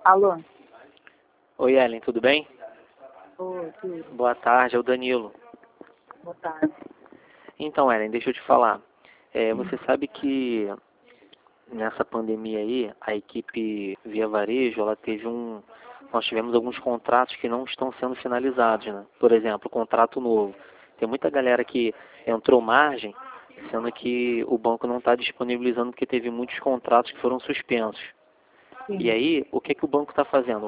Alô? Oi, Ellen, tudo bem? Oi, tudo. Boa tarde, é o Danilo. Boa tarde. Então, Ellen, deixa eu te falar. Você sabe que nessa pandemia aí, a equipe Via Varejo, nós tivemos alguns contratos que não estão sendo finalizados, né? Por exemplo, contrato novo. Tem muita galera que entrou margem, sendo que o banco não está disponibilizando porque teve muitos contratos que foram suspensos. E Sim. aí, o que o banco está fazendo?